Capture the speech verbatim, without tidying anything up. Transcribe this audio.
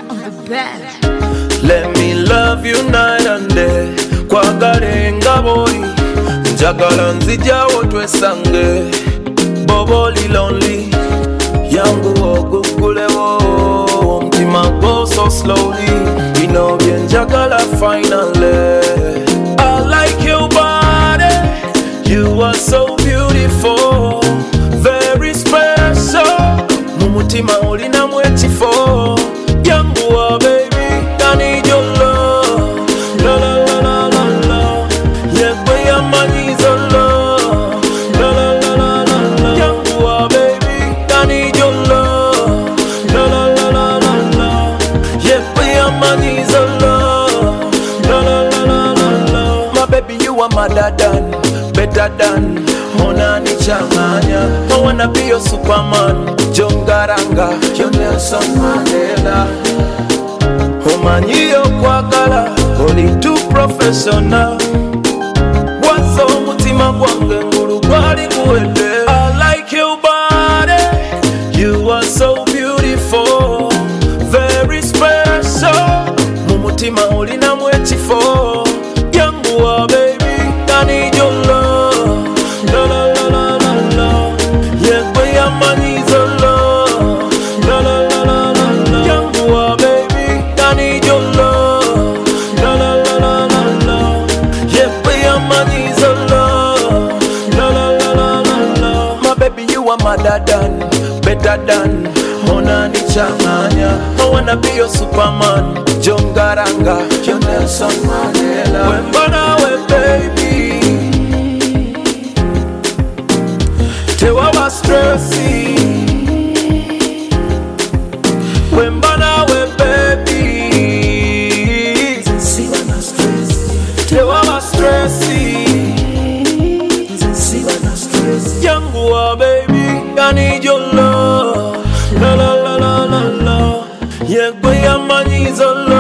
on the bed. Let me love you night and day. Kwagale nga boli njagala nzijawo twesange. Boboli lonely yangu ogugulewo omutima go so slowly. Bino bye njagala finally. I like your body, you are so beautiful, very special. Mumutima olinamu ekifo yangu wa baby, I need your love. La la la la la la, yeah, boy, I'm on his love. La la la la la la, yangu wa baby, I need your love. La la la la la la, yeah, boy, I'm on his love. La la la la la la, my baby, you are madder than, better than. Monani changanya, I wanna be your Superman. Jongaranga, your Nelson Mandela. Omanyi yo kwagala, only too professional. Wazo mutima gwange ngulu gwali kuwede. I like your body, you are so beautiful, very special. Mumutima olinamu ekifo yangu wa baby, I need your love. La la la la la la, yeah, boy, I'm on his love. La la la la la la, yangu wa baby, I need your love. La la la la la la, yeah, boy, I'm on his love. La la la la la la, my baby, you are madder than, better than. Monani changanya, I wanna be your Superman. Jongaranga, your Nelson Mandela. Wembana we baby, tewa wa stressy. Wembana we baby, tewa wa stressy. Yangu wa baby, I need your love. La la la la la la, yeah, boy, I'm on his love.